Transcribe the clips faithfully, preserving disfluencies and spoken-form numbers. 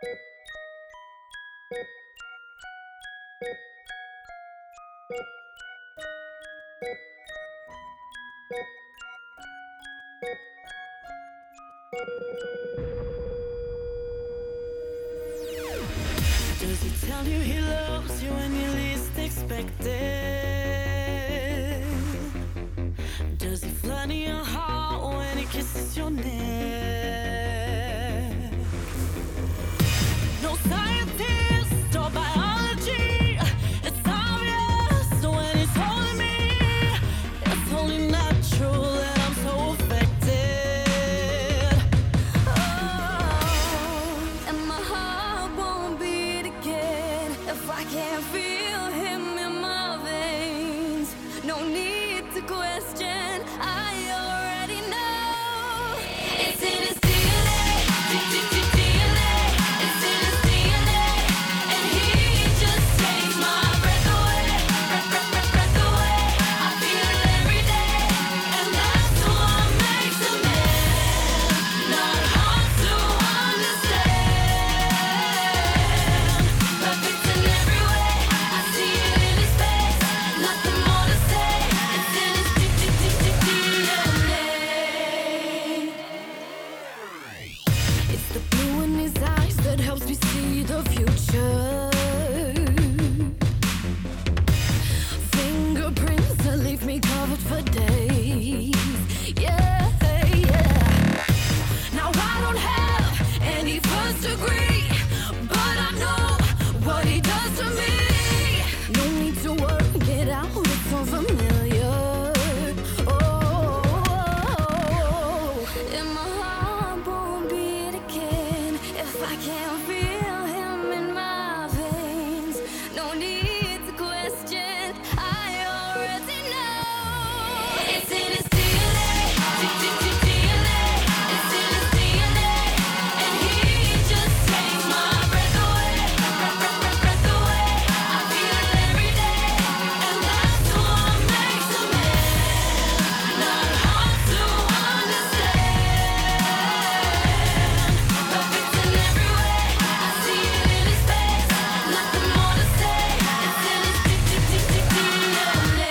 Does he tell you he loves you when you least expect it? Does he flirt in your heart when he kisses your neck? No scientist or biology, it's obvious when he's holding me. It's only natural that I'm so affected. Oh, and my heart won't beat again if I can't feel him in my veins. No need to question, I already know. It's in his D N A, D N A. It's in his D N A, and he just takes my breath away, breath, breath, breath, breath away. I feel it every day, and that's what makes a man. Not hard to understand. Perfect in every way, I see it in his face. Nothing more to say. It's in his D N A. It's the blue in his eyes that helps me see the future. Fingerprints that leave me covered for days. Yeah, yeah. Now I don't have any first degree, but I know what he does to me. No need to work it out, it's so familiar. Oh, and my heart won't beat again if I can't feel him in my veins. No need to question, I already know. It's in his D N A, D N A. It's in his D N A, and he just takes my breath away, breath, breath, breath, breath away. I feel it every day, and that's what makes a man. Not hard to understand. Perfect in every way, I see it in his face. Nothing more to say. It's in his D N A.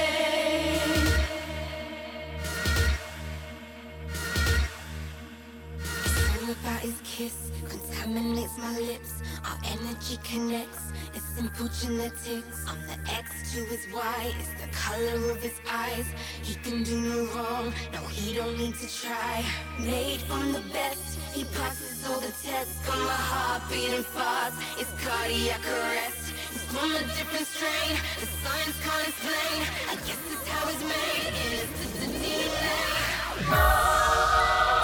Something about his kiss contaminates my lips. Our energy connects. It's simple genetics. I'm the X to his Y. It's the color of his eyes. He can do no wrong. No, he don't need to try. Made from the best. He passes all the tests. Got my heart beating fast. It's cardiac arrest. He's from a different strain. The science can't explain. I guess it's how it's made. It's the D N A.